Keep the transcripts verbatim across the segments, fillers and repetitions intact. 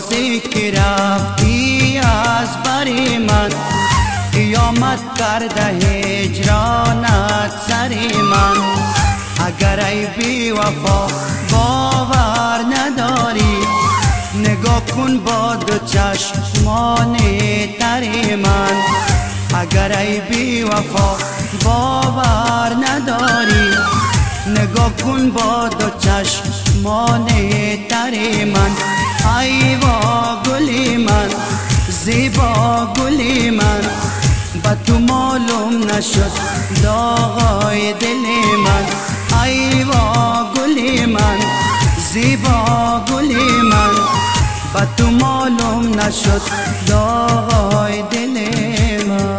روزی که رفتی از بر من، قیامت کرده هجرانت سر من. اگر ای بی وفا باور نداری، نگاه کن با دو چشمان تر من. اگر ای بی وفا باور نداری، نگاه کن با دو چشمان تر من. ای وا گلی من، زیبا گلی من، با تو معلوم نشد داغای دل من. ای وا گلی من، زیبا گلی من، با تو معلوم نشد داغای دل من.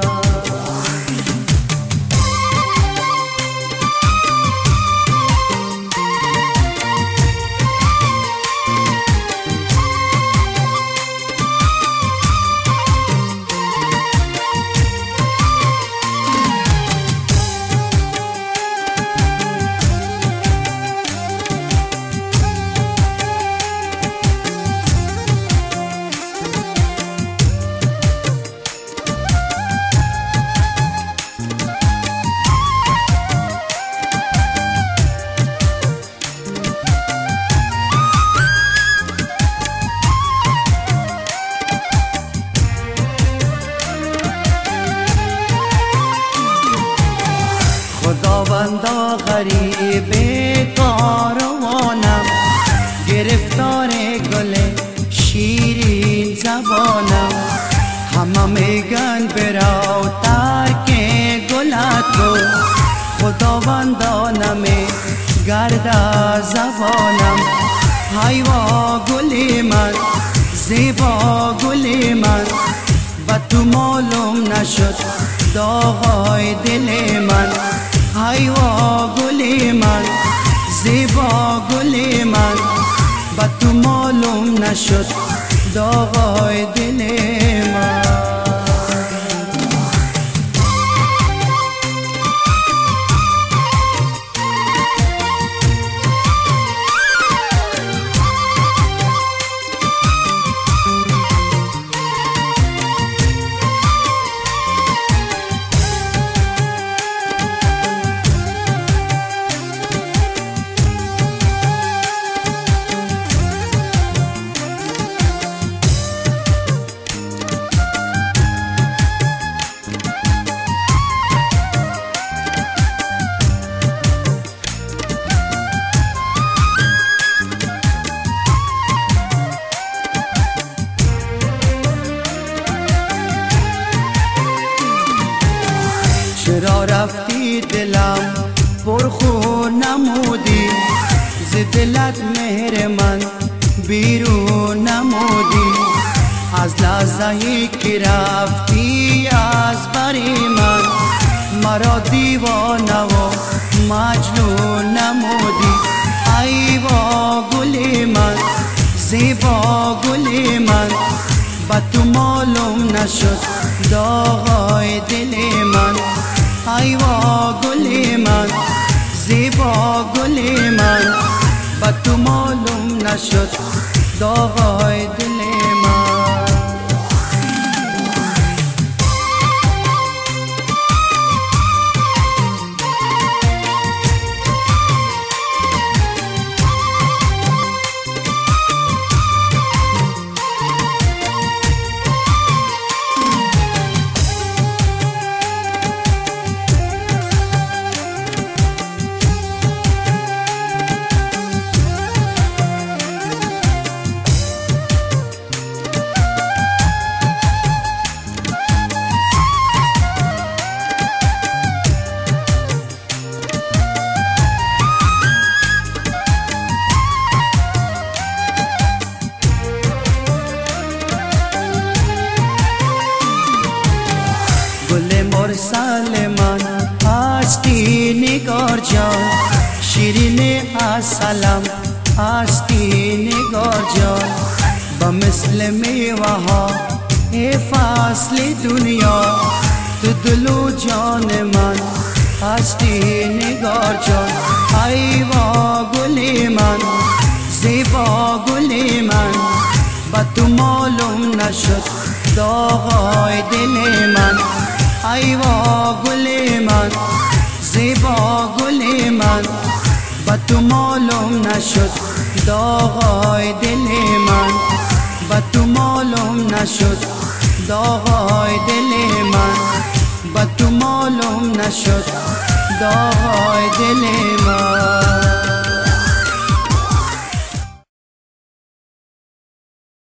خداوندا غریب کاروانم، گرفتار گل شیرین زبانم. همه میگن برو ترک گلت کو، خداوندا نمی گرد زبانم. ای وا گلی من، زیبا گلی من، و تو معلوم نشد داغای دل من. ای وا گلی من، زیبا گلی من، با تو معلوم نشد داغای دل من. چرا رفتی دلم پرخون نمودی، ز دلت مهر من بیرون نمودی. از لحظه‌ای که رفتی از بر من، مرا دیوانه و مجنون نمودی. ای وا گلی من، زیبا گلی من، با تو معلوم نشد داغای دل من. ای وا گلی من، زیبا گلی من، با تو معلوم نشد داغای دل من. مرسل من هستی نگار جان، شیرین اصلم هستی نگار جان. با مثل میوه ها ای فصل دنیا، تو دل و جان من هستی نگار جان. ای وا گلی من، زیبا گلی من، با نشد داغای دل من. ای وا گل من زیبا گل من، با تو معلوم نشد داغای دل من. با تو معلوم نشد داغای دل من. با تو معلوم نشد داغای دل من.